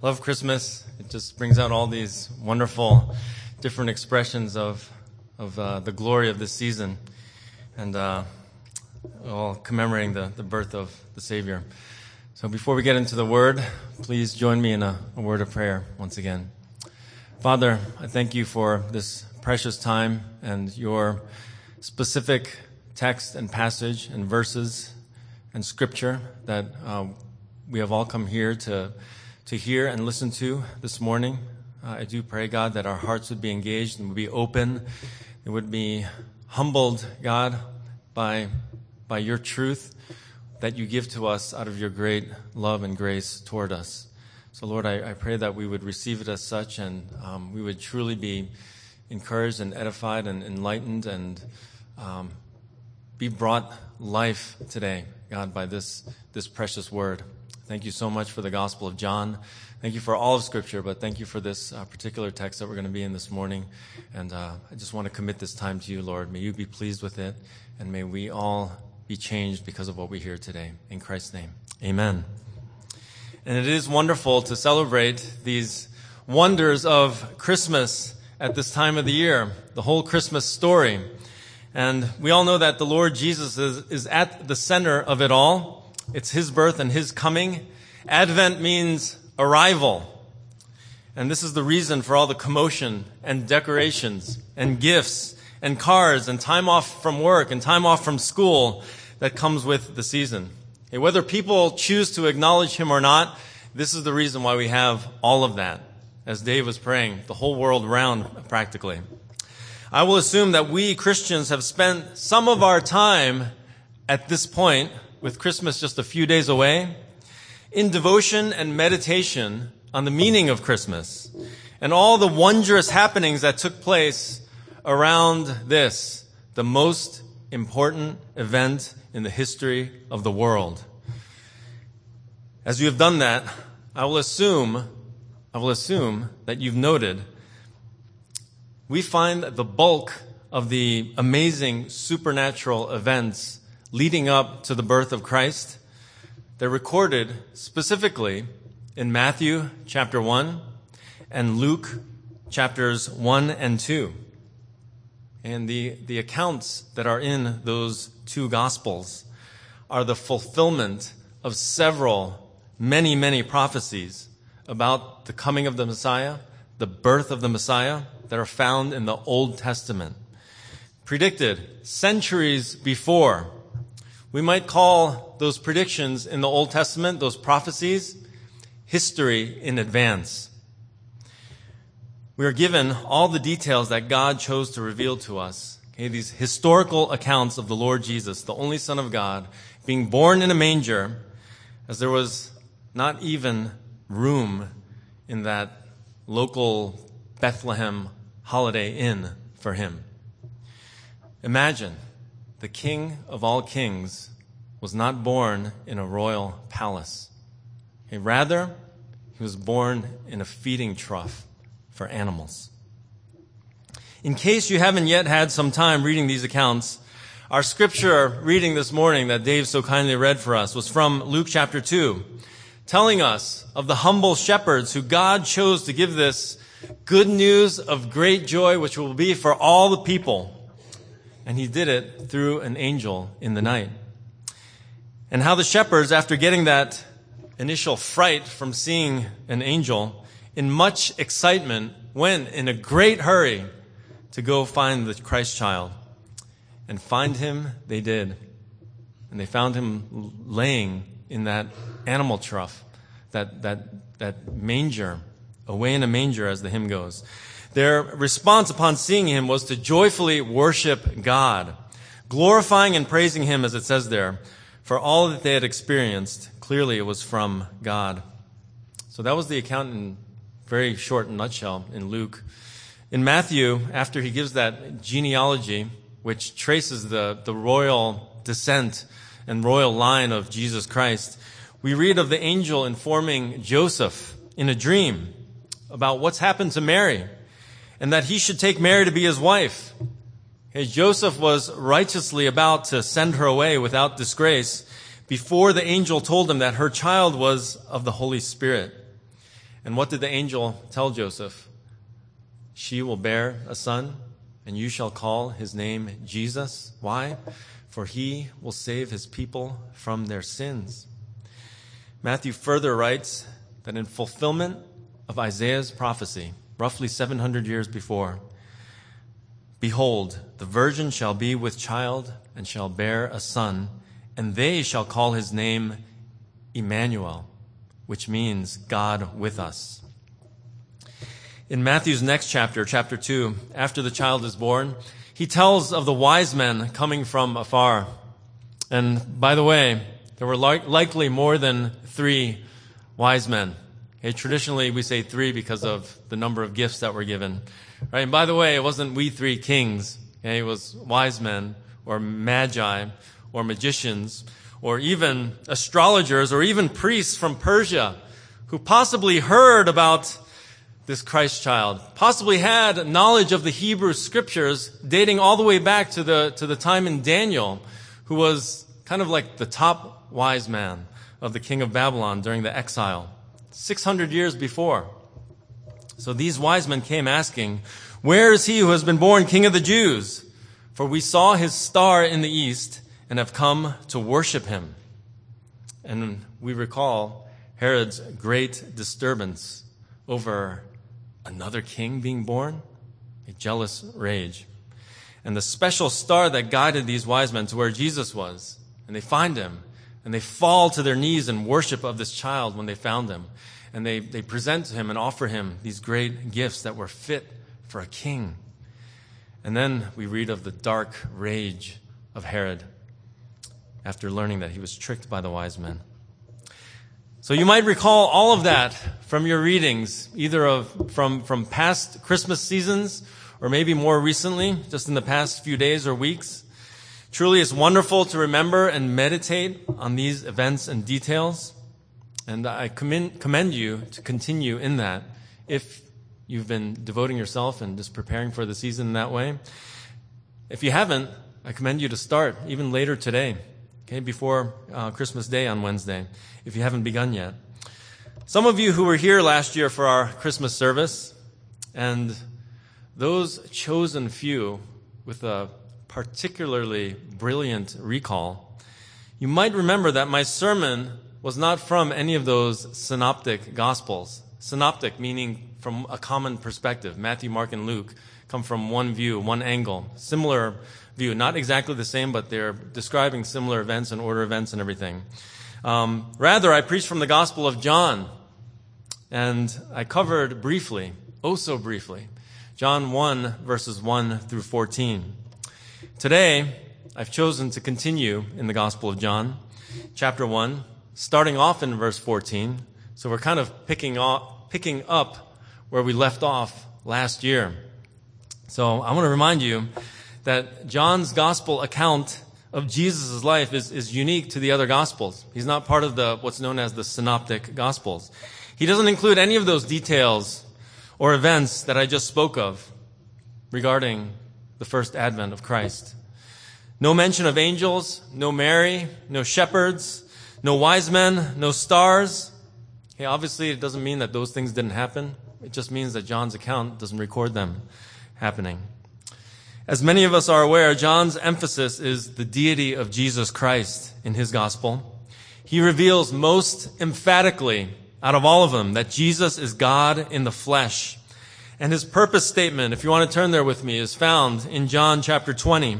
Love Christmas. It just brings out all these wonderful different expressions of the glory of this season, and all commemorating the birth of the Savior. So before we get into the Word, please join me in a word of prayer once again. Father, I thank you for this precious time and your specific text and passage and verses and scripture that we have all come here to hear and listen to this morning. I do pray, God, that our hearts would be engaged and would be open. It would be humbled, God, by your truth that you give to us out of your great love and grace toward us. So, Lord, I pray that we would receive it as such, and we would truly be encouraged and edified and enlightened and be brought life today, God, by this precious word. Thank you so much for the Gospel of John. Thank you for all of Scripture, but thank you for this particular text that we're going to be in this morning. And I just want to commit this time to you, Lord. May you be pleased with it, and may we all be changed because of what we hear today. In Christ's name, amen. And it is wonderful to celebrate these wonders of Christmas at this time of the year, the whole Christmas story. And we all know that the Lord Jesus is at the center of it all. It's his birth and his coming. Advent means arrival. And this is the reason for all the commotion and decorations and gifts and cards and time off from work and time off from school that comes with the season. Okay, whether people choose to acknowledge him or not, this is the reason why we have all of that. As Dave was praying, the whole world round practically. I will assume that we Christians have spent some of our time at this point, with Christmas just a few days away, in devotion and meditation on the meaning of Christmas and all the wondrous happenings that took place around this, the most important event in the history of the world. As you have done that, I will assume that you've noted we find the bulk of the amazing supernatural events leading up to the birth of Christ. They're recorded specifically in Matthew chapter 1 and Luke chapters 1 and 2. And the accounts that are in those two Gospels are the fulfillment of many, many prophecies about the coming of the Messiah, the birth of the Messiah, that are found in the Old Testament, predicted centuries before. We might call those predictions in the Old Testament, those prophecies, history in advance. We are given all the details that God chose to reveal to us. Okay, these historical accounts of the Lord Jesus, the only Son of God, being born in a manger, as there was not even room in that local Bethlehem Holiday Inn for him. Imagine, the King of all kings was not born in a royal palace. Rather, he was born in a feeding trough for animals. In case you haven't yet had some time reading these accounts, our scripture reading this morning that Dave so kindly read for us was from Luke chapter 2, telling us of the humble shepherds who God chose to give this good news of great joy, which will be for all the people. And he did it through an angel in the night. And how the shepherds, after getting that initial fright from seeing an angel, in much excitement, went in a great hurry to go find the Christ child. And find him they did. And they found him laying in that animal trough, that manger, away in a manger, as the hymn goes. Their response upon seeing him was to joyfully worship God, glorifying and praising him, as it says there, for all that they had experienced. Clearly, it was from God. So that was the account in very short nutshell in Luke. In Matthew, after he gives that genealogy, which traces the royal descent and royal line of Jesus Christ, we read of the angel informing Joseph in a dream about what's happened to Mary, and that he should take Mary to be his wife. Joseph was righteously about to send her away without disgrace before the angel told him that her child was of the Holy Spirit. And what did the angel tell Joseph? She will bear a son, and you shall call his name Jesus. Why? For he will save his people from their sins. Matthew further writes that in fulfillment of Isaiah's prophecy, roughly 700 years before, behold, the virgin shall be with child and shall bear a son, and they shall call his name Emmanuel, which means God with us. In Matthew's next chapter, chapter 2, after the child is born, he tells of the wise men coming from afar. And by the way, there were likely more than 3 wise men. Okay, traditionally, we say 3 because of the number of gifts that were given. Right? And by the way, it wasn't we 3 kings. Okay? It was wise men or magi or magicians or even astrologers or even priests from Persia who possibly heard about this Christ child, possibly had knowledge of the Hebrew scriptures dating all the way back to the time in Daniel, who was kind of like the top wise man of the king of Babylon during the exile, 600 years before. So these wise men came asking, "Where is he who has been born King of the Jews? For we saw his star in the east and have come to worship him." And we recall Herod's great disturbance over another king being born, a jealous rage. And the special star that guided these wise men to where Jesus was, and they find him, and they fall to their knees in worship of this child when they found him. And they present to him and offer him these great gifts that were fit for a king. And then we read of the dark rage of Herod after learning that he was tricked by the wise men. So you might recall all of that from your readings, either from past Christmas seasons or maybe more recently, just in the past few days or weeks. Truly, it's wonderful to remember and meditate on these events and details. And I commend you to continue in that if you've been devoting yourself and just preparing for the season in that way. If you haven't, I commend you to start even later today, okay, before Christmas Day on Wednesday, if you haven't begun yet. Some of you who were here last year for our Christmas service, and those chosen few with a particularly brilliant recall, you might remember that my sermon was not from any of those synoptic gospels. Synoptic meaning from a common perspective. Matthew, Mark, and Luke come from one view, one angle, similar view. Not exactly the same, but they're describing similar events and order events and everything. Rather, I preached from the Gospel of John, and I covered briefly, oh so briefly, John 1, verses 1 through 14. Today, I've chosen to continue in the Gospel of John, chapter 1, starting off in verse 14. So we're kind of picking up where we left off last year. So I want to remind you that John's gospel account of Jesus' life is unique to the other gospels. He's not part of what's known as the synoptic gospels. He doesn't include any of those details or events that I just spoke of regarding the first advent of Christ. No mention of angels, no Mary, no shepherds, no wise men, no stars. Okay, obviously, it doesn't mean that those things didn't happen. It just means that John's account doesn't record them happening. As many of us are aware, John's emphasis is the deity of Jesus Christ in his gospel. He reveals most emphatically out of all of them that Jesus is God in the flesh. And his purpose statement, if you want to turn there with me, is found in John chapter 20.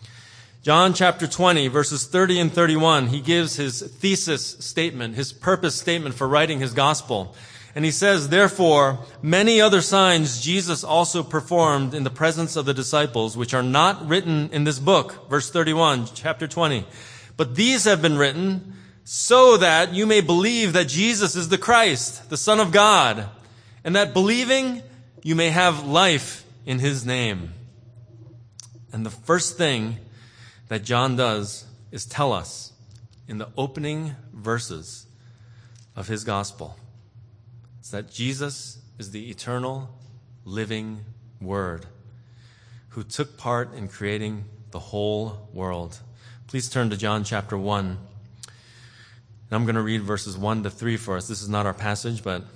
John chapter 20, verses 30 and 31, he gives his thesis statement, his purpose statement for writing his gospel. And he says, "Therefore, many other signs Jesus also performed in the presence of the disciples, which are not written in this book." Verse 31, chapter 20. "But these have been written so that you may believe that Jesus is the Christ, the Son of God, and that believing you may have life in his name." And the first thing that John does is tell us in the opening verses of his gospel, it's that Jesus is the eternal, living Word who took part in creating the whole world. Please turn to John chapter 1. And I'm going to read verses 1 to 3 for us. This is not our passage, but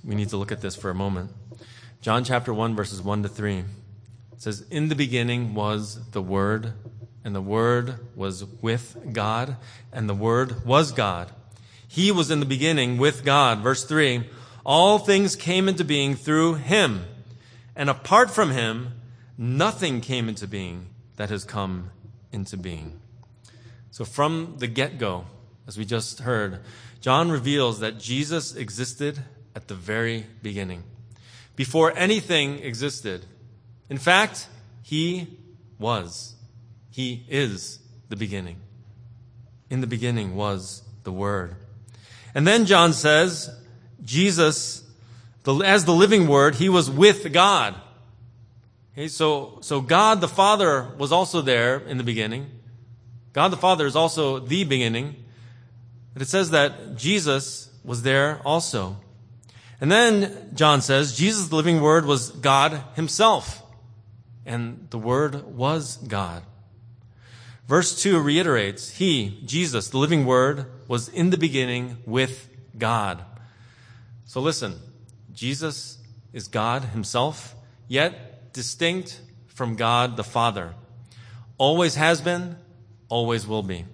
we need to look at this for a moment. John chapter 1, verses 1 to 3. It says, "In the beginning was the Word, and the Word was with God, and the Word was God. He was in the beginning with God." Verse 3, "All things came into being through him, and apart from him, nothing came into being that has come into being." So from the get-go, as we just heard, John reveals that Jesus existed at the very beginning, before anything existed. In fact, he was. He is the beginning. In the beginning was the Word. And then John says, Jesus, as the living Word, he was with God. Okay, so God the Father was also there in the beginning. God the Father is also the beginning. But it says that Jesus was there also. And then John says, Jesus, the living Word, was God himself. And the Word was God. Verse 2 reiterates, he, Jesus, the living Word, was in the beginning with God. So listen, Jesus is God himself, yet distinct from God the Father. Always has been, always will be.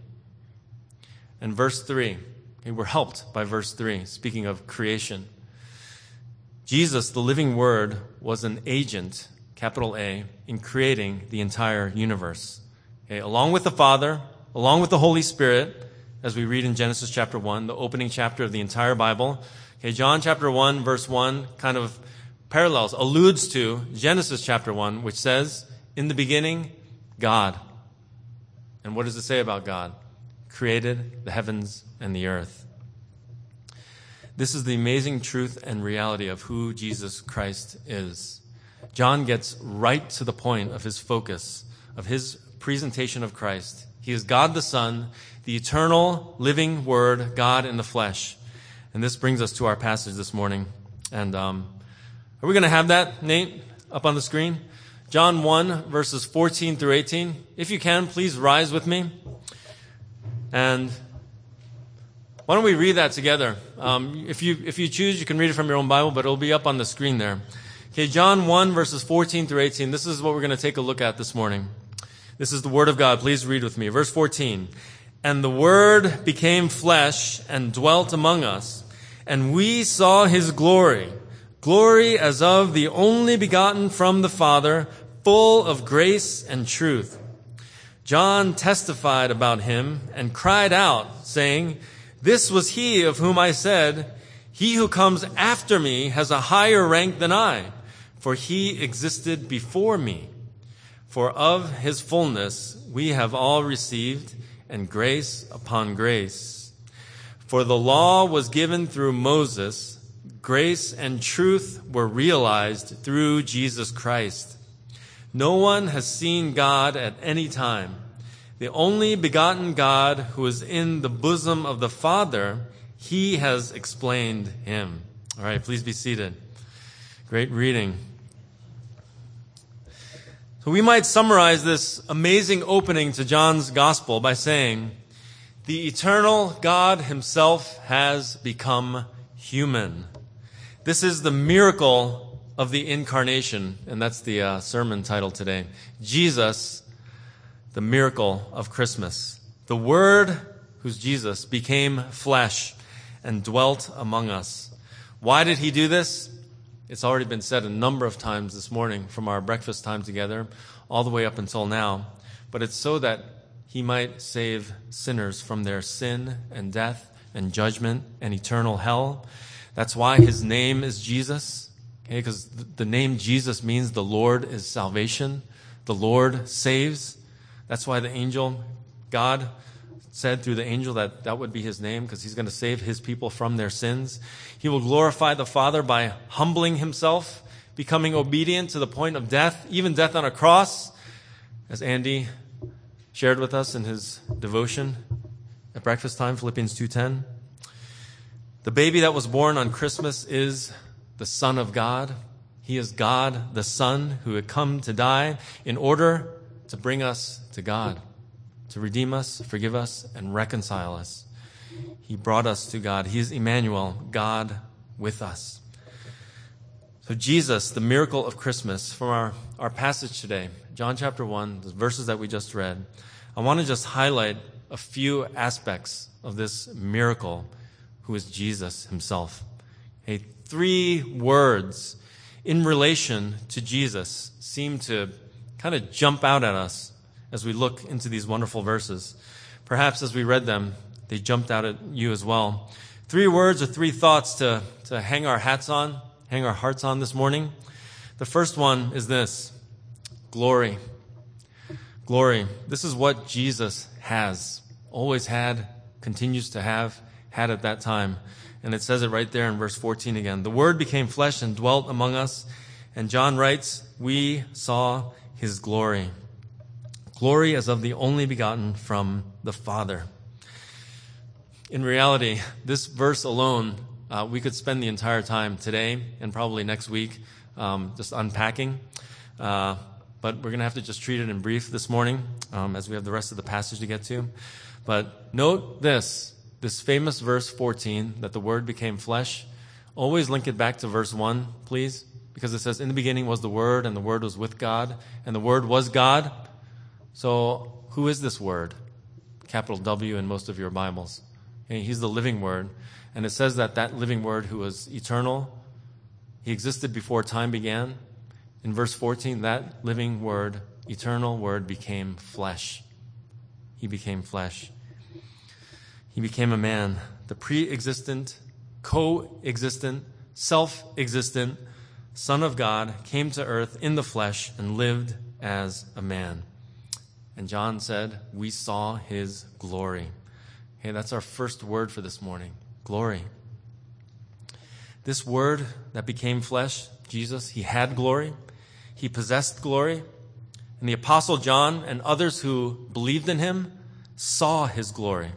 And verse 3, we're helped by verse 3, speaking of creation. Jesus, the living Word, was an agent, capital A, in creating the entire universe. Okay, along with the Father, along with the Holy Spirit, as we read in Genesis chapter 1, the opening chapter of the entire Bible. Okay, John chapter 1, verse 1 kind of parallels, alludes to Genesis chapter 1, which says, in the beginning, God. And what does it say about God? Created the heavens and the earth. This is the amazing truth and reality of who Jesus Christ is. John gets right to the point of his focus, of his presentation of Christ. He is God the Son, the eternal living Word, God in the flesh. And this brings us to our passage this morning. And are we going to have that, Nate, up on the screen? John 1, verses 14 through 18. If you can, please rise with me. And why don't we read that together? If you choose, you can read it from your own Bible, but it'll be up on the screen there. Okay, John 1, verses 14 through 18. This is what we're going to take a look at this morning. This is the Word of God. Please read with me. Verse 14. "And the Word became flesh and dwelt among us, and we saw his glory, glory as of the only begotten from the Father, full of grace and truth. John testified about him and cried out, saying, 'This was he of whom I said, he who comes after me has a higher rank than I, for he existed before me. For of his fullness we have all received, and grace upon grace. For the law was given through Moses, grace and truth were realized through Jesus Christ. No one has seen God at any time. The only begotten God who is in the bosom of the Father, he has explained him.'" All right, please be seated. Great reading. So we might summarize this amazing opening to John's gospel by saying, the eternal God himself has become human. This is the miracle of the incarnation, and that's the sermon title today. Jesus, the miracle of Christmas. The Word, who's Jesus, became flesh and dwelt among us. Why did he do this? It's already been said a number of times this morning from our breakfast time together all the way up until now. But it's so that he might save sinners from their sin and death and judgment and eternal hell. That's why his name is Jesus. Okay, because the name Jesus means the Lord is salvation. The Lord saves. That's why the angel, God said through the angel that would be his name, because he's going to save his people from their sins. He will glorify the Father by humbling himself, becoming obedient to the point of death, even death on a cross, as Andy shared with us in his devotion at breakfast time, Philippians 2:10. The baby that was born on Christmas is the Son of God. He is God, the Son, who had come to die in order to bring us to God, to redeem us, forgive us, and reconcile us. He brought us to God. He is Emmanuel, God with us. So Jesus, the miracle of Christmas, from our passage today, John chapter 1, the verses that we just read, I want to just highlight a few aspects of this miracle, who is Jesus himself. Okay, 3 words in relation to Jesus seem to kind of jump out at us as we look into these wonderful verses. Perhaps as we read them, they jumped out at you as well. 3 words or 3 thoughts to hang our hats on, hang our hearts on this morning. The first one is this: glory. Glory. This is what Jesus has, always had, continues to have, had at that time. And it says it right there in verse 14 again. The Word became flesh and dwelt among us. And John writes, we saw his glory. Glory as of the only begotten from the Father. In reality, this verse alone, we could spend the entire time today and probably next week just unpacking. But we're going to have to just treat it in brief this morning as we have the rest of the passage to get to. But note this famous verse 14, that the Word became flesh. Always link it back to verse 1, please, because it says, in the beginning was the Word, and the Word was with God, and the Word was God. So who is this Word? Capital W in most of your Bibles. Okay, he's the living Word. And it says that living Word who was eternal, he existed before time began. In verse 14, that living Word, eternal Word, became flesh. He became flesh. He became a man, the pre-existent, co-existent, self-existent Son of God came to earth in the flesh and lived as a man. And John said, we saw his glory. Okay, that's our first word for this morning, glory. This Word that became flesh, Jesus, he had glory. He possessed glory. And the Apostle John and others who believed in him saw his glory.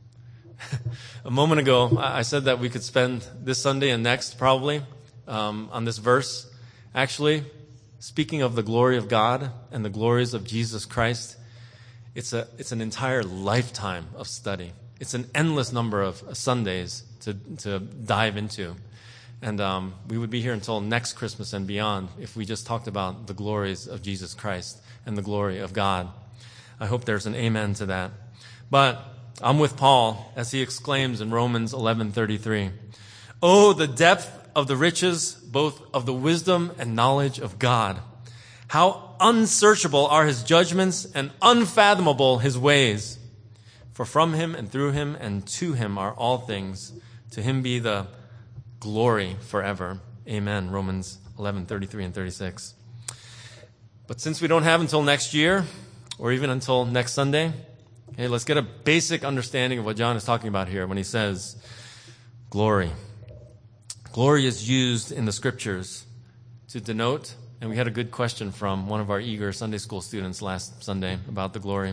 A moment ago, I said that we could spend this Sunday and next probably on this verse. Actually, speaking of the glory of God and the glories of Jesus Christ, it's an entire lifetime of study. It's an endless number of Sundays to dive into. And we would be here until next Christmas and beyond if we just talked about the glories of Jesus Christ and the glory of God. I hope there's an amen to that. But I'm with Paul as he exclaims in Romans 11:33, "Oh, the depth of the riches, both of the wisdom and knowledge of God. How unsearchable are his judgments and unfathomable his ways. For from him and through him and to him are all things. To him be the glory forever. Amen." Romans 11:33 and 36. But since we don't have until next year, or even until next Sunday, okay, let's get a basic understanding of what John is talking about here when he says glory. Glory is used in the scriptures to denote, and we had a good question from one of our eager Sunday school students last Sunday about the glory.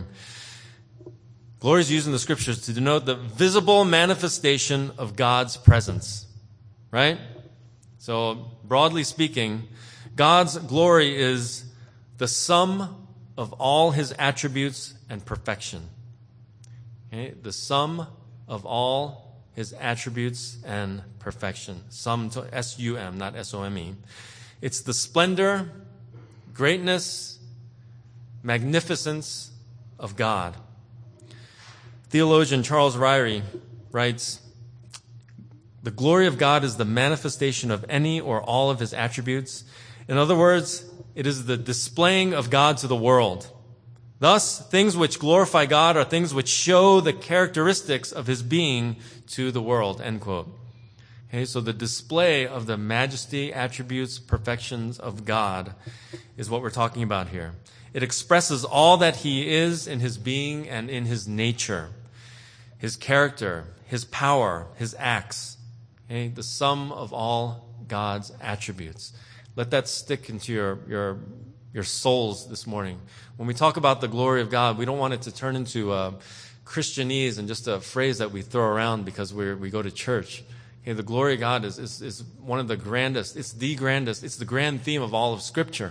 Glory is used in the scriptures to denote the visible manifestation of God's presence, right? So, broadly speaking, God's glory is the sum of all his attributes and perfection. Okay? The sum of all his attributes and perfection. Sum, S-U-M, not S-O-M-E. It's the splendor, greatness, magnificence of God. Theologian Charles Ryrie writes, "The glory of God is the manifestation of any or all of his attributes. In other words, it is the displaying of God to the world. Thus, things which glorify God are things which show the characteristics of his being to the world." End quote. Okay, so the display of the majesty, attributes, perfections of God is what we're talking about here. It expresses all that he is in his being and in his nature, his character, his power, his acts. Okay, the sum of all God's attributes. Let that stick into your souls this morning. When we talk about the glory of God, we don't want it to turn into Christianese and just a phrase that we throw around because we go to church. Okay, the glory of God is one of the grandest. It's the grandest. It's the grand theme of all of Scripture.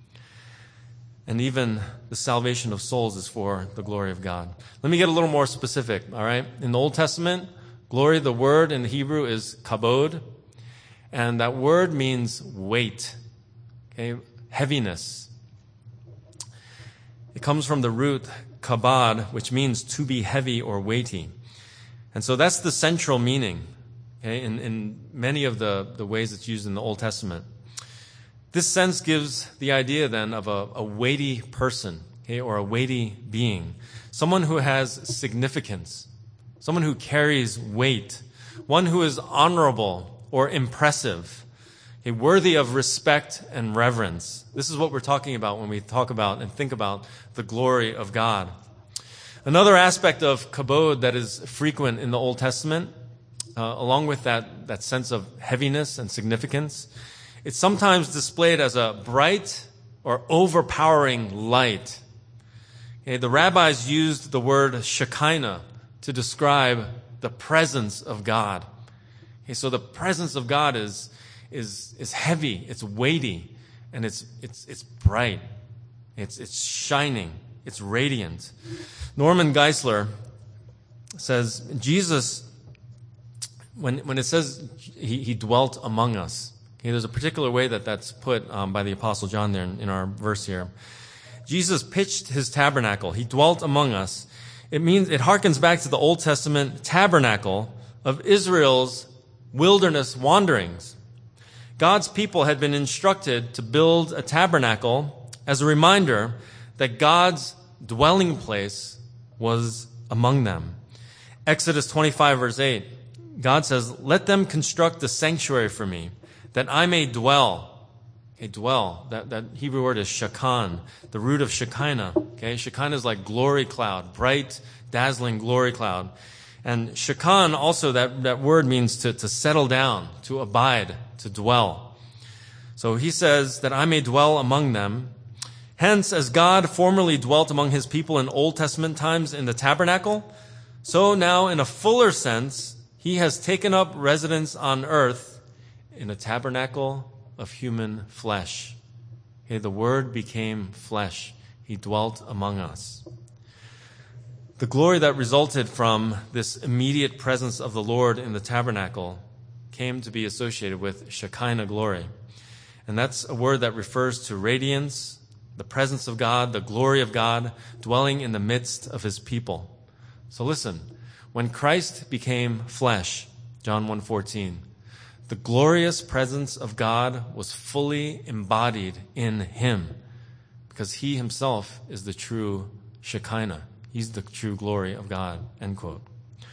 And even the salvation of souls is for the glory of God. Let me get a little more specific, all right? In the Old Testament, glory, the word in the Hebrew is kabod. and that word means weight, okay, heaviness. It comes from the root kabad, which means to be heavy or weighty. And so that's the central meaning, okay, in many of the ways it's used in the Old Testament. This sense gives the idea then of a weighty person, okay, or a weighty being, someone who has significance, someone who carries weight, one who is honorable or impressive, okay, worthy of respect and reverence. This is what we're talking about when we talk about and think about the glory of God. Another aspect of kabod that is frequent in the Old Testament, along with that sense of heaviness and significance, it's sometimes displayed as a bright or overpowering light. Okay, the rabbis used the word Shekinah to describe the presence of God. Okay, so the presence of God is heavy, it's weighty, and it's bright, it's shining, it's radiant. Norman Geisler says Jesus, when it says he dwelt among us, okay, there's a particular way that's put by the Apostle John there in our verse here. Jesus pitched his tabernacle. He dwelt among us. It harkens back to the Old Testament tabernacle of Israel's wilderness wanderings. God's people had been instructed to build a tabernacle as a reminder that God's dwelling place was among them. Exodus 25, verse 8, God says, "Let them construct a sanctuary for me, that I may dwell." Okay, dwell. That Hebrew word is shakan, the root of Shekinah. Okay, Shekinah is like glory cloud, bright, dazzling glory cloud. And shakan also, that word means to settle down, to abide, to dwell. So he says that I may dwell among them. Hence, as God formerly dwelt among his people in Old Testament times in the tabernacle, so now in a fuller sense, he has taken up residence on earth in a tabernacle of human flesh. Okay, the Word became flesh. He dwelt among us. The glory that resulted from this immediate presence of the Lord in the tabernacle came to be associated with Shekinah glory. And that's a word that refers to radiance, the presence of God, the glory of God, dwelling in the midst of his people. So listen, when Christ became flesh, John 1:14, the glorious presence of God was fully embodied in him, because he himself is the true Shekinah. He's the true glory of God, end quote.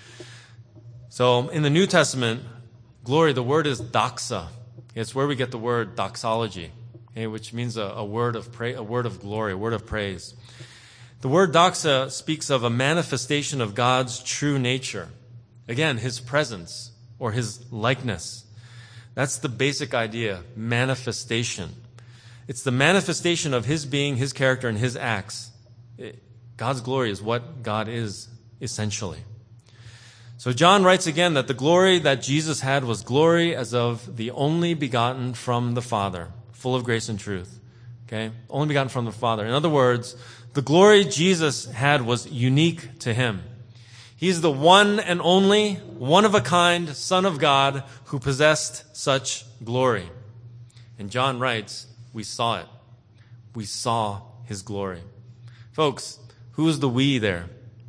So in the New Testament, glory, the word is doxa. It's where we get the word doxology, okay, which means a word of a word of glory, a word of praise. The word doxa speaks of a manifestation of God's true nature. Again, his presence or his likeness. That's the basic idea, manifestation. It's the manifestation of his being, his character, and his acts. God's glory is what God is, essentially. So John writes again that the glory that Jesus had was glory as of the only begotten from the Father, full of grace and truth. Okay? Only begotten from the Father. In other words, the glory Jesus had was unique to him. He's the one and only, one-of-a-kind Son of God who possessed such glory. And John writes, we saw it. We saw his glory. Folks, who is the we there?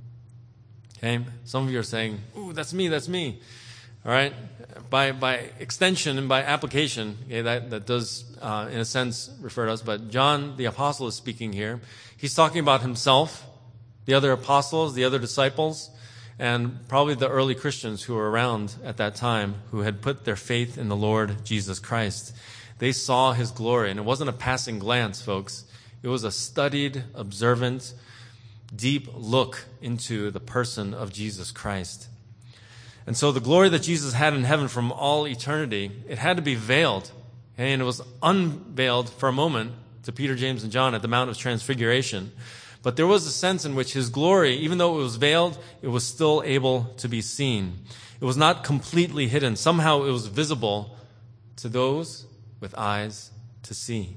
Okay? Some of you are saying, ooh, that's me. All right? By extension and by application, okay, that does, in a sense, refer to us. But John, the apostle, is speaking here. He's talking about himself, the other apostles, the other disciples, and probably the early Christians who were around at that time who had put their faith in the Lord Jesus Christ. They saw his glory, and it wasn't a passing glance, folks. It was a studied, observant, deep look into the person of Jesus Christ. And so the glory that Jesus had in heaven from all eternity, it had to be veiled. Okay? And it was unveiled for a moment to Peter, James, and John at the Mount of Transfiguration. But there was a sense in which his glory, even though it was veiled, it was still able to be seen. It was not completely hidden. Somehow it was visible to those with eyes to see.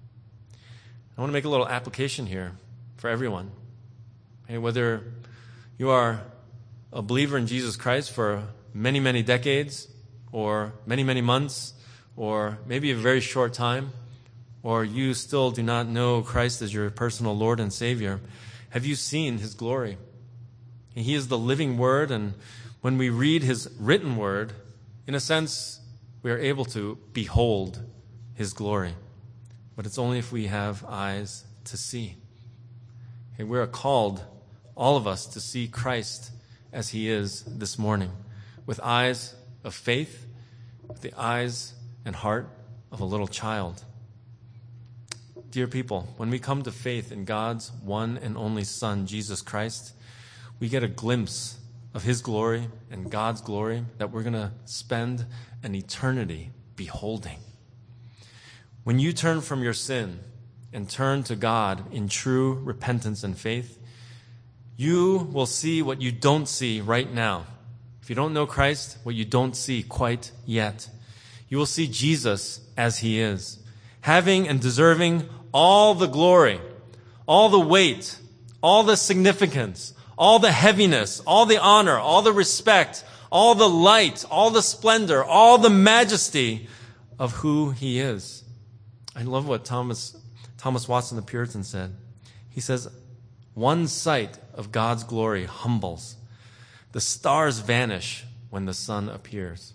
I want to make a little application here for everyone. Okay, whether you are a believer in Jesus Christ for many, many decades, or many, many months, or maybe a very short time, or you still do not know Christ as your personal Lord and Savior, have you seen his glory? He is the living Word, and when we read his written Word, in a sense, we are able to behold his glory. But it's only if we have eyes to see. Okay, we are called, all of us, to see Christ as he is this morning, with eyes of faith, with the eyes and heart of a little child. Dear people, when we come to faith in God's one and only Son, Jesus Christ, we get a glimpse of his glory and God's glory that we're going to spend an eternity beholding. When you turn from your sin and turn to God in true repentance and faith, you will see what you don't see right now. If you don't know Christ, what you don't see quite yet. You will see Jesus as he is, having and deserving all the glory, all the weight, all the significance, all the heaviness, all the honor, all the respect, all the light, all the splendor, all the majesty of who he is. I love what Thomas Watson the Puritan said. He says, one sight of God's glory humbles. The stars vanish when the sun appears.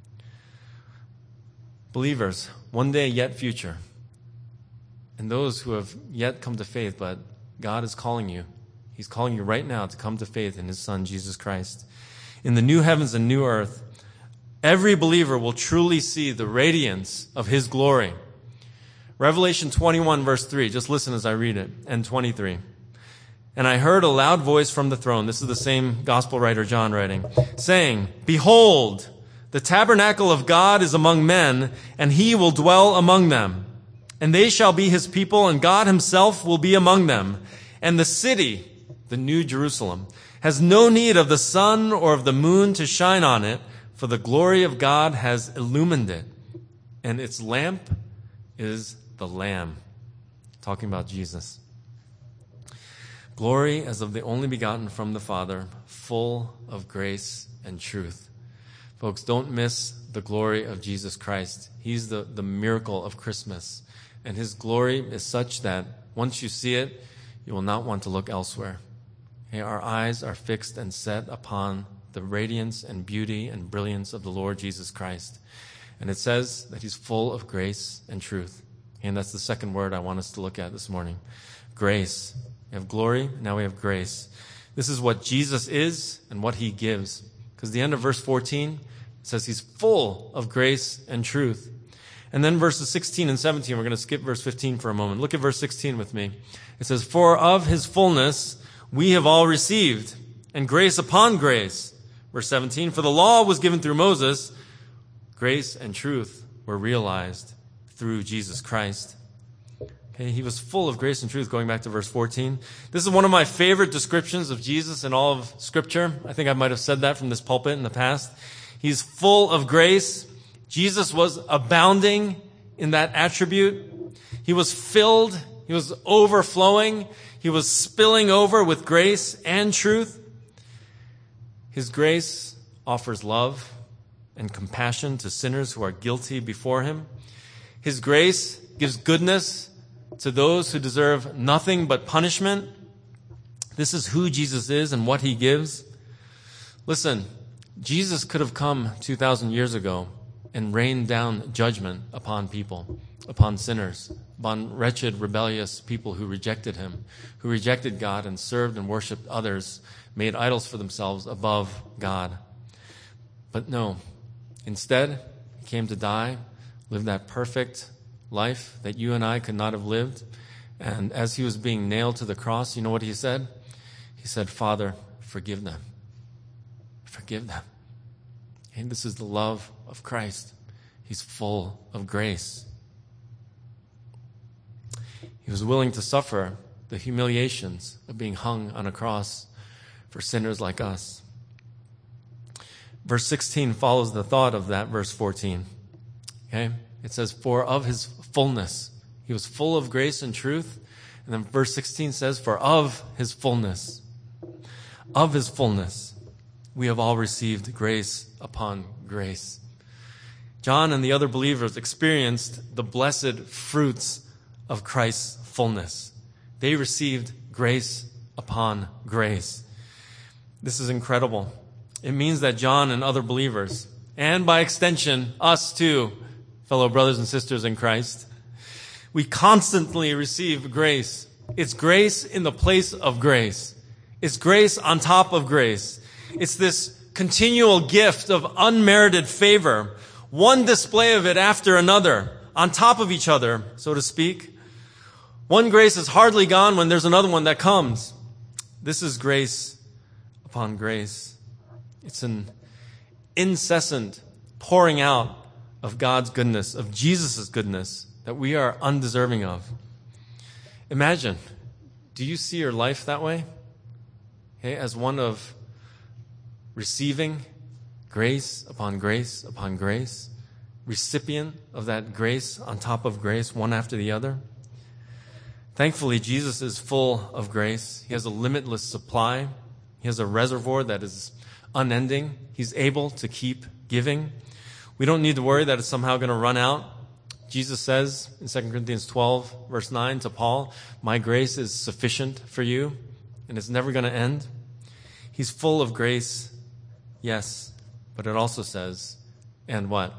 Believers, one day yet future, and those who have yet come to faith, but God is calling you. He's calling you right now to come to faith in his Son, Jesus Christ. In the new heavens and new earth, every believer will truly see the radiance of his glory. Revelation 21, verse 3, just listen as I read it, and 23. And I heard a loud voice from the throne, this is the same gospel writer John writing, saying, Behold, the tabernacle of God is among men, and he will dwell among them. And they shall be his people, and God himself will be among them. And the city, the New Jerusalem, has no need of the sun or of the moon to shine on it, for the glory of God has illumined it. And its lamp is the Lamb. Talking about Jesus. Glory as of the only begotten from the Father, full of grace and truth. Folks, don't miss the glory of Jesus Christ. He's the miracle of Christmas. And his glory is such that once you see it, you will not want to look elsewhere. Okay, our eyes are fixed and set upon the radiance and beauty and brilliance of the Lord Jesus Christ. And it says that he's full of grace and truth. And that's the second word I want us to look at this morning. Grace. We have glory, now we have grace. This is what Jesus is and what he gives. Because the end of verse 14 says he's full of grace and truth. And then verses 16 and 17, we're going to skip verse 15 for a moment. Look at verse 16 with me. It says, For of his fullness we have all received, and grace upon grace. Verse 17, For the law was given through Moses, grace and truth were realized through Jesus Christ. Okay, he was full of grace and truth, going back to verse 14. This is one of my favorite descriptions of Jesus in all of Scripture. I think I might have said that from this pulpit in the past. He's full of grace. Jesus was abounding in that attribute. He was filled. He was overflowing. He was spilling over with grace and truth. His grace offers love and compassion to sinners who are guilty before him. His grace gives goodness to those who deserve nothing but punishment. This is who Jesus is and what he gives. Listen, Jesus could have come 2,000 years ago and rained down judgment upon people, upon sinners, upon wretched, rebellious people who rejected him, who rejected God and served and worshiped others, made idols for themselves above God. But no, instead, he came to die, live that perfect life that you and I could not have lived. And as he was being nailed to the cross, you know what he said? He said, Father, forgive them. Forgive them. And this is the love of Christ. He's full of grace. He was willing to suffer the humiliations of being hung on a cross for sinners like us. Verse 16 follows the thought of that verse 14. Okay? It says, For of his fullness. He was full of grace and truth. And then verse 16 says, For of his fullness. Of his fullness. We have all received grace upon grace. John and the other believers experienced the blessed fruits of Christ's fullness. They received grace upon grace. This is incredible. It means that John and other believers, and by extension, us too, fellow brothers and sisters in Christ, we constantly receive grace. It's grace in the place of grace. It's grace on top of grace. It's this continual gift of unmerited favor, one display of it after another, on top of each other, so to speak. One grace is hardly gone when there's another one that comes. This is grace upon grace. It's an incessant pouring out of God's goodness, of Jesus' goodness, that we are undeserving of. Imagine, do you see your life that way? Okay, as one of receiving grace upon grace upon grace, recipient of that grace on top of grace, one after the other. Thankfully, Jesus is full of grace. He has a limitless supply. He has a reservoir that is unending. He's able to keep giving. We don't need to worry that it's somehow going to run out. Jesus says in 2 Corinthians 12, verse 9 to Paul, "My grace is sufficient for you," and it's never going to end. He's full of grace, yes, but it also says, and what?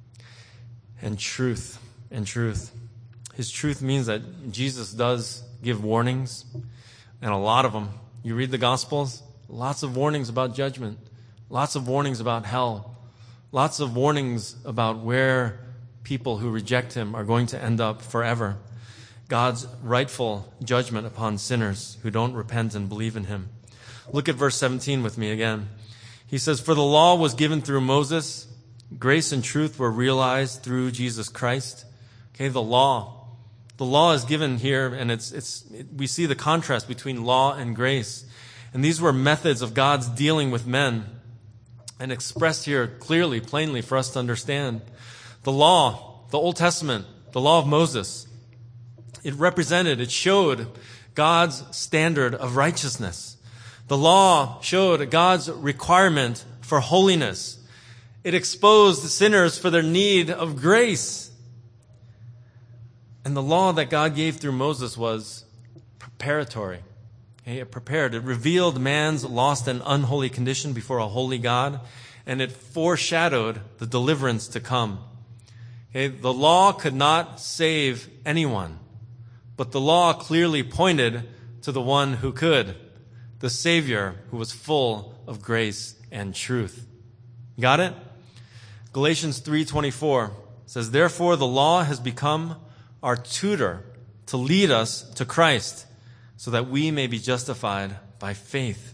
And truth, and truth. His truth means that Jesus does give warnings, and a lot of them. You read the Gospels, lots of warnings about judgment, lots of warnings about hell, lots of warnings about where people who reject him are going to end up forever. God's rightful judgment upon sinners who don't repent and believe in him. Look at verse 17 with me again. He says, "For the law was given through Moses, grace and truth were realized through Jesus Christ." Okay, the law. The law is given here, and we see the contrast between law and grace. And these were methods of God's dealing with men, and expressed here clearly, plainly for us to understand. The law, the Old Testament, the law of Moses, it showed God's standard of righteousness. The law showed God's requirement for holiness. It exposed sinners for their need of grace. And the law that God gave through Moses was preparatory. It revealed man's lost and unholy condition before a holy God, and it foreshadowed the deliverance to come. The law could not save anyone, but the law clearly pointed to the one who could, the Savior who was full of grace and truth. Got it? Galatians 3:24 says, "Therefore the law has become our tutor to lead us to Christ, so that we may be justified by faith."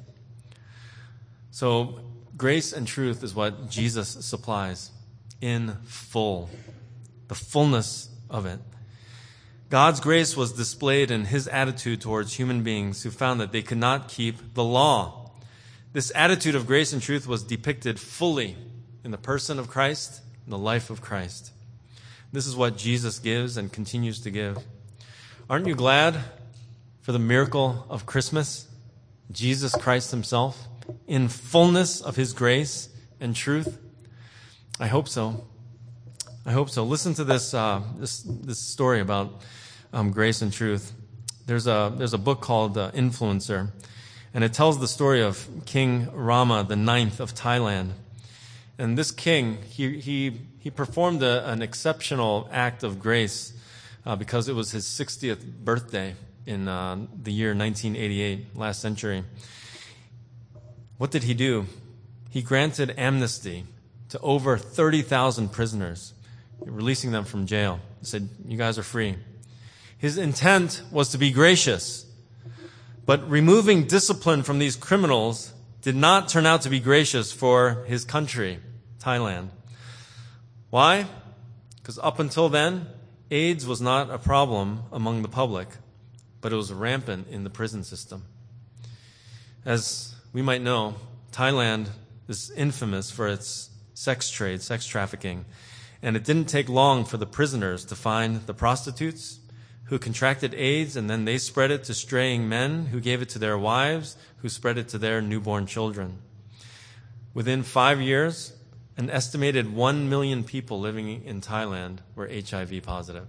So grace and truth is what Jesus supplies in full, the fullness of it. God's grace was displayed in his attitude towards human beings who found that they could not keep the law. This attitude of grace and truth was depicted fully in the person of Christ, in the life of Christ. This is what Jesus gives and continues to give. Aren't you glad for the miracle of Christmas? Jesus Christ himself, in fullness of his grace and truth? I hope so. I hope so. Listen to this story about grace and truth. There's a book called Influencer, and it tells the story of King Rama IX of Thailand. And this king, he performed an exceptional act of grace because it was his 60th birthday in the year 1988, last century. What did he do? He granted amnesty to over 30,000 prisoners, releasing them from jail. He said, "You guys are free." His intent was to be gracious, but removing discipline from these criminals did not turn out to be gracious for his country, Thailand. Why? Because up until then, AIDS was not a problem among the public, but it was rampant in the prison system. As we might know, Thailand is infamous for its sex trade, sex trafficking, and it didn't take long for the prisoners to find the prostitutes who contracted AIDS, and then they spread it to straying men who gave it to their wives, who spread it to their newborn children. Within 5 years, an estimated 1 million people living in Thailand were HIV positive.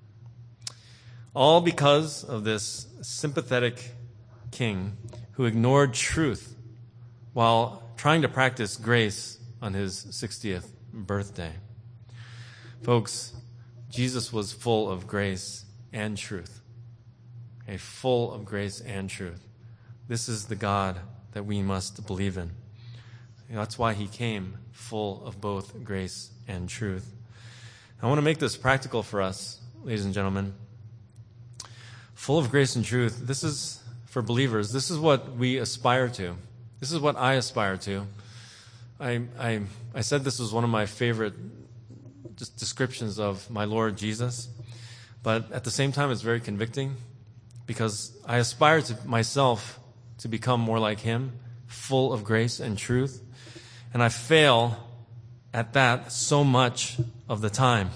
All because of this sympathetic king who ignored truth while trying to practice grace on his 60th birthday. Folks, Jesus was full of grace and truth. Okay, full of grace and truth. This is the God that we must believe in. That's why he came full of both grace and truth. I want to make this practical for us, ladies and gentlemen. Full of grace and truth. This is, for believers, this is what we aspire to. This is what I aspire to. I said this was one of my favorite descriptions of my Lord Jesus, but at the same time it's very convicting because I aspire to myself to become more like him, full of grace and truth, and I fail at that so much of the time.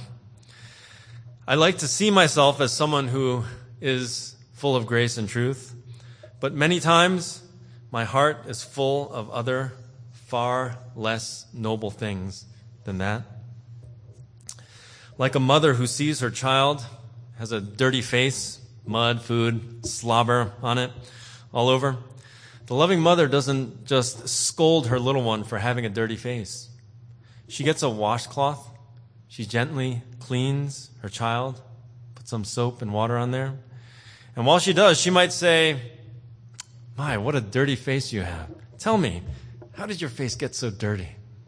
I like to see myself as someone who is full of grace and truth, but many times my heart is full of other far less noble things than that. Like a mother who sees her child has a dirty face, mud, food, slobber on it, all over. The loving mother doesn't just scold her little one for having a dirty face. She gets a washcloth. She gently cleans her child, puts some soap and water on there. And while she does, she might say, "My, what a dirty face you have. Tell me, how did your face get so dirty?"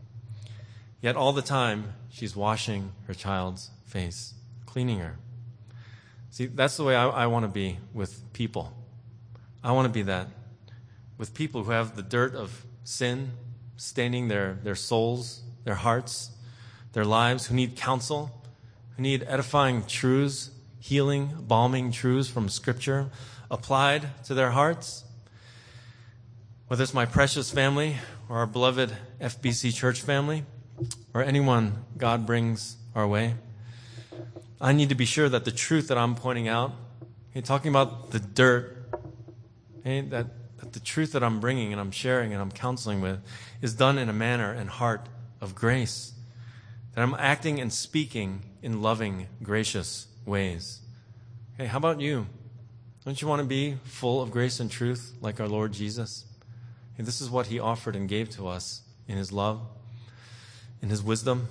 Yet all the time, she's washing her child's face, cleaning her. See, that's the way I want to be with people. I want to be that with people who have the dirt of sin staining their souls, their hearts, their lives, who need counsel, who need edifying truths, healing, balming truths from Scripture applied to their hearts. Whether it's my precious family or our beloved FBC church family or anyone God brings our way, I need to be sure that the truth that I'm pointing out, talking about the dirt, that the truth that I'm bringing and I'm sharing and I'm counseling with is done in a manner and heart of grace, that I'm acting and speaking in loving, gracious ways. Hey, how about you? Don't you want to be full of grace and truth like our Lord Jesus? Hey, this is what he offered and gave to us in his love, in his wisdom.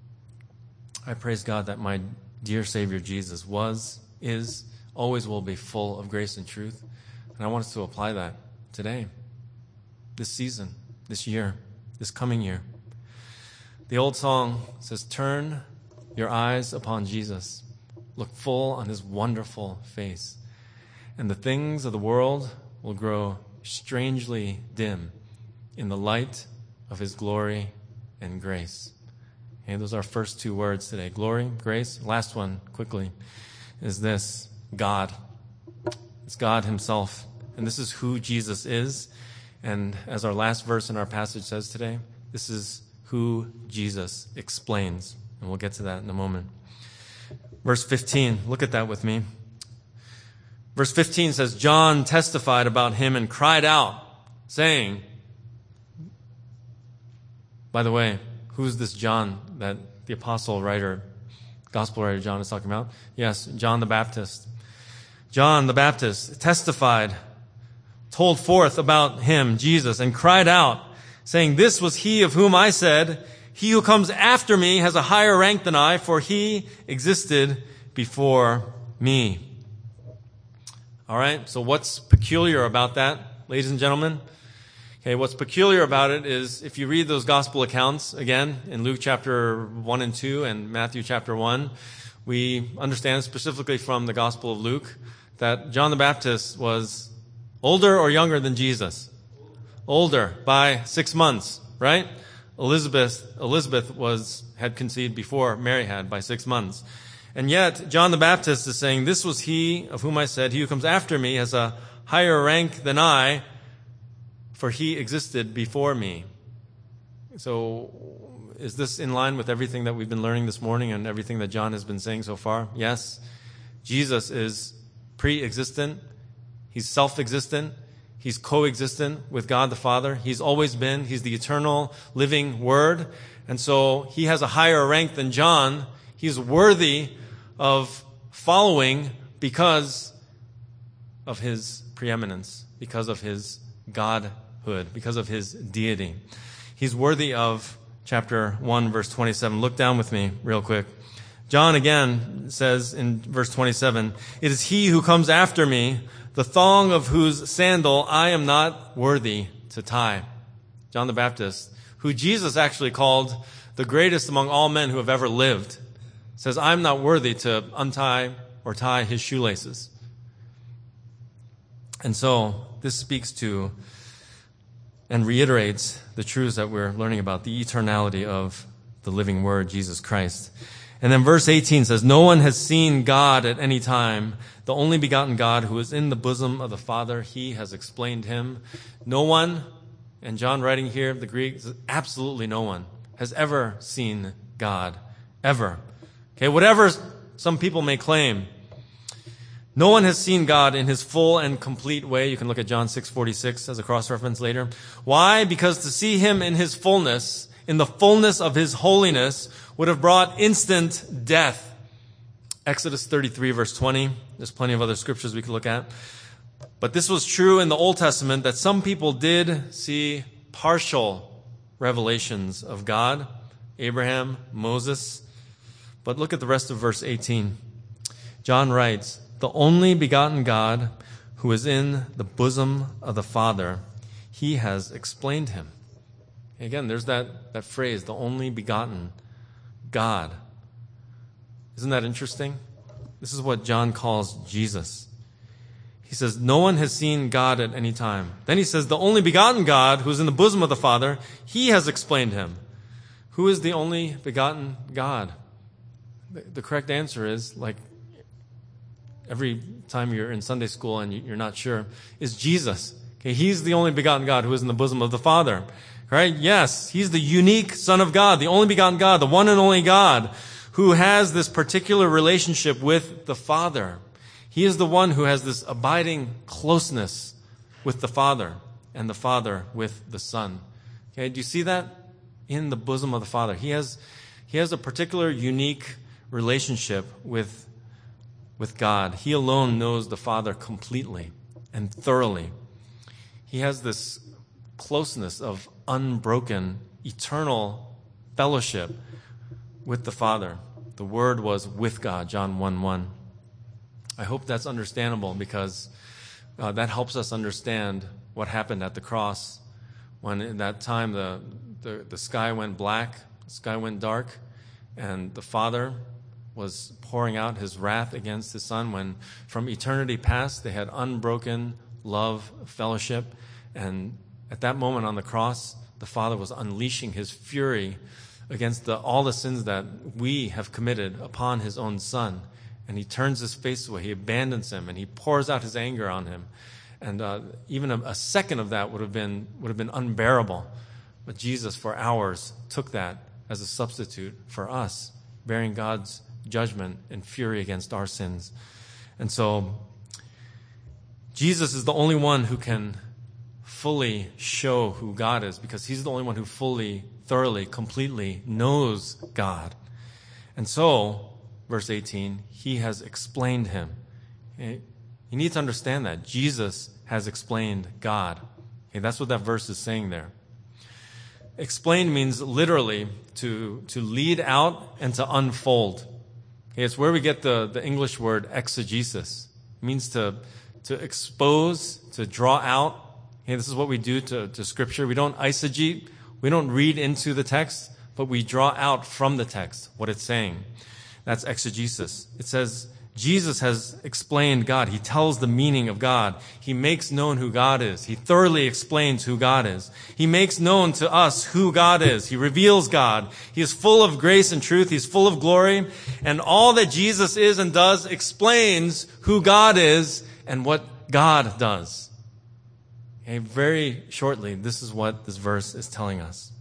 I praise God that my dear Savior Jesus was, is, always will be full of grace and truth. And I want us to apply that today, this season, this year, this coming year. The old song says, "Turn your eyes upon Jesus. Look full on his wonderful face. And the things of the world will grow strangely dim in the light of his glory and grace." Okay, those are our first two words today. Glory, grace. Last one, quickly, is this: God. It's God himself. And this is who Jesus is. And as our last verse in our passage says today, this is who Jesus explains. And we'll get to that in a moment. Verse 15, look at that with me. Verse 15 says, "John testified about him and cried out, saying," by the way, who's this John that the apostle writer, gospel writer John is talking about? Yes, John the Baptist. John the Baptist testified, told forth about him, Jesus, and cried out, saying, "This was he of whom I said, 'He who comes after me has a higher rank than I, for he existed before me.'" All right, so what's peculiar about that, ladies and gentlemen? Okay, what's peculiar about it is if you read those gospel accounts, again, in Luke chapter 1 and 2 and Matthew chapter 1, we understand specifically from the Gospel of Luke that John the Baptist was older or younger than Jesus? Older by 6 months, right? Elizabeth had conceived before Mary had by 6 months. And yet, John the Baptist is saying, "This was he of whom I said, 'He who comes after me has a higher rank than I, for he existed before me.'" So, is this in line with everything that we've been learning this morning and everything that John has been saying so far? Yes. Jesus is pre-existent. He's self-existent. He's coexistent with God the Father. He's always been. He's the eternal living Word. And so he has a higher rank than John. He's worthy of following because of his preeminence, because of his godhood, because of his deity. He's worthy of chapter 1, verse 27. Look down with me real quick. John again says in verse 27, "It is he who comes after me, the thong of whose sandal I am not worthy to tie." John the Baptist, who Jesus actually called the greatest among all men who have ever lived, says, "I'm not worthy to untie or tie his shoelaces." And so this speaks to and reiterates the truths that we're learning about, the eternality of the living Word, Jesus Christ. And then verse 18 says, "No one has seen God at any time. The only begotten God who is in the bosom of the Father, he has explained him." No one, and John writing here, the Greek, says absolutely no one has ever seen God. Ever. Okay, whatever some people may claim, no one has seen God in his full and complete way. You can look at John 6:46 as a cross-reference later. Why? Because to see him in his fullness, in the fullness of his holiness, would have brought instant death. Exodus 33, verse 20. There's plenty of other scriptures we could look at. But this was true in the Old Testament, that some people did see partial revelations of God. Abraham, Moses. But look at the rest of verse 18. John writes, "The only begotten God who is in the bosom of the Father, he has explained him." Again, there's that phrase, the only begotten God. Isn't that interesting? This is what John calls Jesus. He says, no one has seen God at any time. Then he says, the only begotten God who is in the bosom of the Father, he has explained him. Who is the only begotten God? The correct answer is, like every time you're in Sunday school and you're not sure, is Jesus. Okay, he's the only begotten God who is in the bosom of the Father. Right? Yes, he's the unique Son of God, the only begotten God, the one and only God who has this particular relationship with the Father. He is the one who has this abiding closeness with the Father and the Father with the Son. Okay, do you see that? In the bosom of the Father. He has a particular unique relationship with God. He alone knows the Father completely and thoroughly. He has this closeness of unbroken, eternal fellowship with the Father. The Word was with God, John 1:1. I hope that's understandable, because that helps us understand what happened at the cross, when in that time the sky went black, the sky went dark, and the Father was pouring out his wrath against his Son, when from eternity past they had unbroken love, fellowship, and at that moment on the cross, the Father was unleashing his fury against all the sins that we have committed upon his own Son. And he turns his face away, he abandons him, and he pours out his anger on him. And even a second of that would have been unbearable. But Jesus, for hours, took that as a substitute for us, bearing God's judgment and fury against our sins. And so, Jesus is the only one who can fully show who God is, because he's the only one who fully, thoroughly, completely knows God. And so, verse 18, he has explained him. Okay? You need to understand that. Jesus has explained God. Okay? That's what that verse is saying there. Explain means literally to lead out and to unfold. Okay? It's where we get the English word exegesis. It means to expose, to draw out. Okay? This is what we do to Scripture. We don't eisegete. We don't read into the text, but we draw out from the text what it's saying. That's exegesis. It says Jesus has explained God. He tells the meaning of God. He makes known who God is. He thoroughly explains who God is. He makes known to us who God is. He reveals God. He is full of grace and truth. He's full of glory. And all that Jesus is and does explains who God is and what God does. Okay, very shortly, this is what this verse is telling us.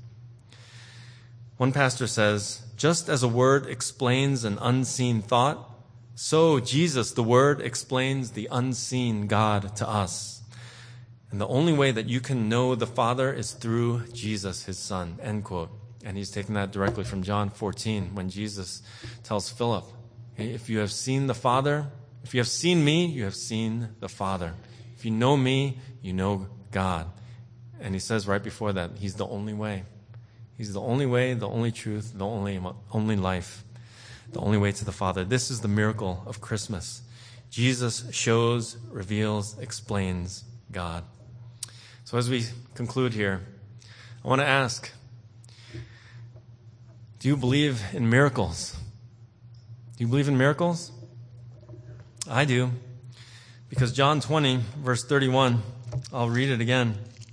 One pastor says, just as a word explains an unseen thought, so Jesus, the Word, explains the unseen God to us. And the only way that you can know the Father is through Jesus, his Son, end quote. And he's taken that directly from John 14 when Jesus tells Philip, hey, if you have seen the Father, if you have seen me, you have seen the Father. If you know me, you know God. And he says right before that, he's the only way. He's the only way, the only truth, the only life, the only way to the Father. This is the miracle of Christmas. Jesus shows, reveals, explains God. So as we conclude here, I want to ask, do you believe in miracles? Do you believe in miracles? I do. Because John 20, verse 31, I'll read it again.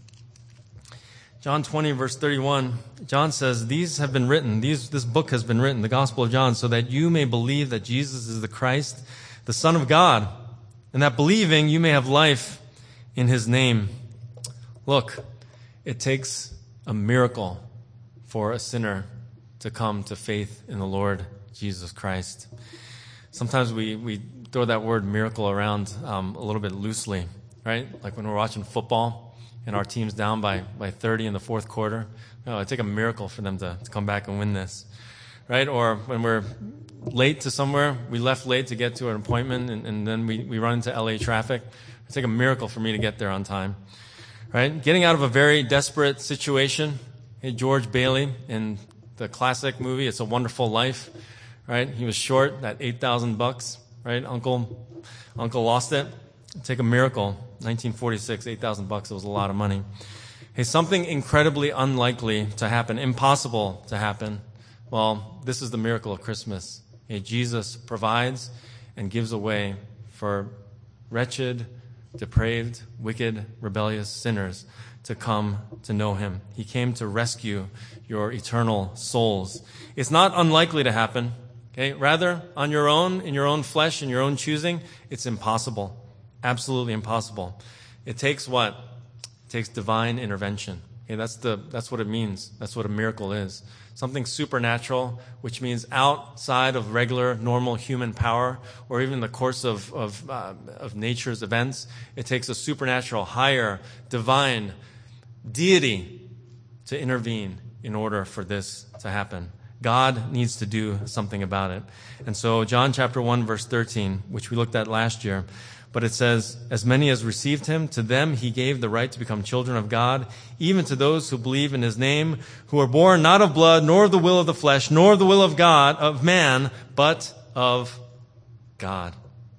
John 20, verse 31, John says, these have been written, this book has been written, the Gospel of John, so that you may believe that Jesus is the Christ, the Son of God, and that believing you may have life in his name. Look, it takes a miracle for a sinner to come to faith in the Lord Jesus Christ. Sometimes we throw that word miracle around a little bit loosely, right? Like when we're watching football and our team's down by 30 in the fourth quarter. No, it'd take a miracle for them to come back and win this, right? Or when we're late to somewhere, we left late to get to an appointment and then we run into LA traffic. It'd take a miracle for me to get there on time, right? Getting out of a very desperate situation. Hey, George Bailey in the classic movie, It's a Wonderful Life, right? He was short that $8,000, right? Uncle lost it. It'd take a miracle. 1946, $8,000, it was a lot of money. Hey, something incredibly unlikely to happen, impossible to happen. Well, this is the miracle of Christmas. Hey, Jesus provides and gives a way for wretched, depraved, wicked, rebellious sinners to come to know him. He came to rescue your eternal souls. It's not unlikely to happen. Okay? Rather, on your own, in your own flesh, in your own choosing, it's impossible. Absolutely impossible. It takes what? It takes divine intervention. Okay, that's what it means. That's what a miracle is. Something supernatural, which means outside of regular, normal human power, or even the course of nature's events. It takes a supernatural, higher, divine deity to intervene in order for this to happen. God needs to do something about it. And so John chapter 1, verse 13, which we looked at last year, but it says, as many as received him, to them he gave the right to become children of God, even to those who believe in his name, who are born not of blood, nor of the will of the flesh, nor of the will of God, of man, but of God.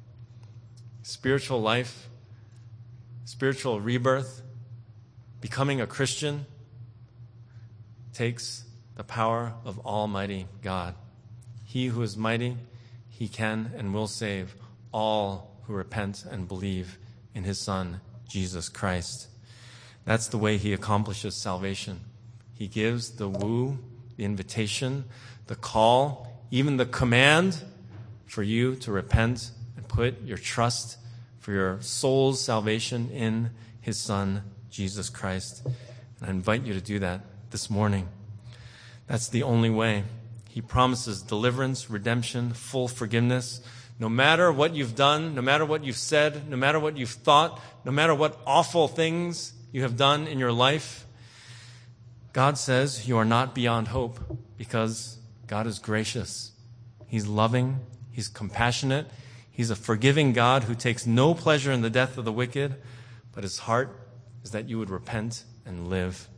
Spiritual life, spiritual rebirth, becoming a Christian takes the power of Almighty God. He who is mighty, he can and will save all who repent and believe in his Son, Jesus Christ. That's the way he accomplishes salvation. He gives the woo, the invitation, the call, even the command for you to repent and put your trust for your soul's salvation in his Son, Jesus Christ. And I invite you to do that this morning. That's the only way. He promises deliverance, redemption, full forgiveness. No matter what you've done, no matter what you've said, no matter what you've thought, no matter what awful things you have done in your life, God says you are not beyond hope because God is gracious. He's loving. He's compassionate. He's a forgiving God who takes no pleasure in the death of the wicked, but his heart is that you would repent and live.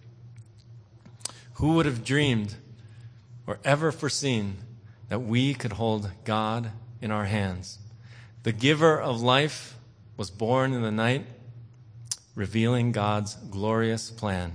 Who would have dreamed or ever foreseen that we could hold God in our hands? The giver of life was born in the night, revealing God's glorious plan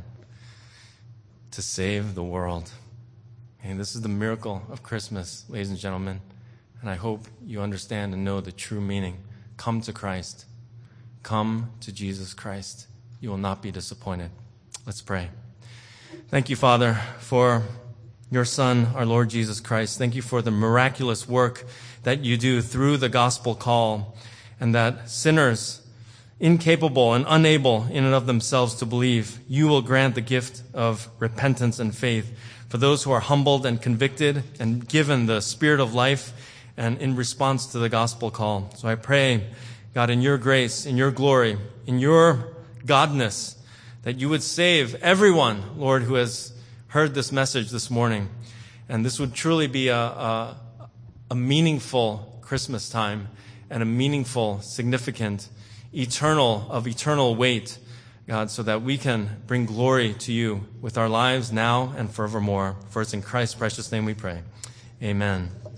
to save the world. And this is the miracle of Christmas, ladies and gentlemen. And I hope you understand and know the true meaning. Come to Christ. Come to Jesus Christ. You will not be disappointed. Let's pray. Thank you, Father, for your Son, our Lord Jesus Christ. Thank you for the miraculous work that you do through the gospel call, and that sinners, incapable and unable in and of themselves to believe, you will grant the gift of repentance and faith for those who are humbled and convicted and given the spirit of life and in response to the gospel call. So I pray, God, in your grace, in your glory, in your Godness, that you would save everyone, Lord, who has heard this message this morning. And this would truly be a meaningful Christmas time and a meaningful, significant, eternal weight, God, so that we can bring glory to you with our lives now and forevermore. For it's in Christ's precious name we pray. Amen.